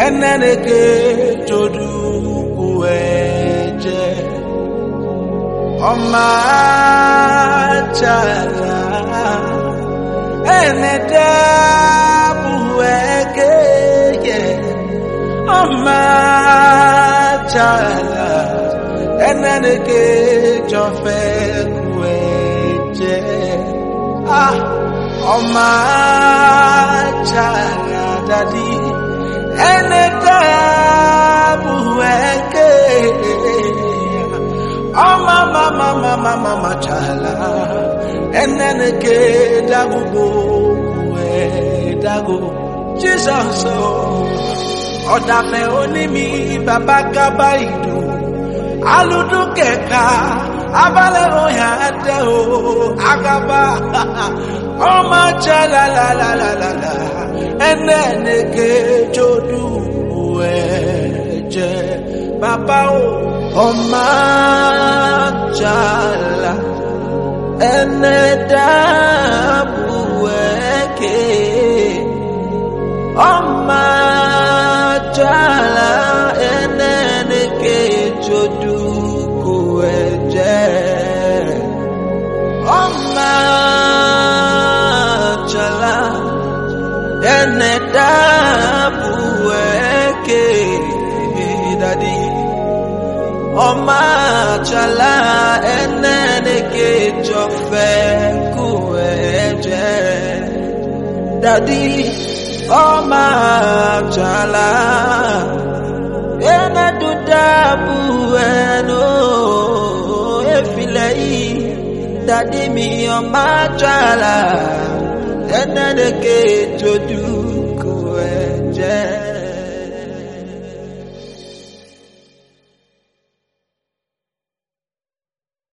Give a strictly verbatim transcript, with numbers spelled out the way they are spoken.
eneneke jodu kueje Oma chala eneda bueke Oma chala eneneke jofe kueje Ah Oma chala dadi eneda bueke Oh mama mama mama mama chala eneneke dagu we dagu Jesus oh odafe onimi baba kabaidu aludu keka abale oya ade o agaba oh ma chala la la la la la eneneke jodu we je baba o Oma chala eneda bueke Oma chala eneneke jodu kueje Oma chala eneda bueke Daddy Oma chala eneneke jofe kueje Daddy Oma chala enedu dabu eno efilei Daddy mi Oma chala eneneke jodu kueje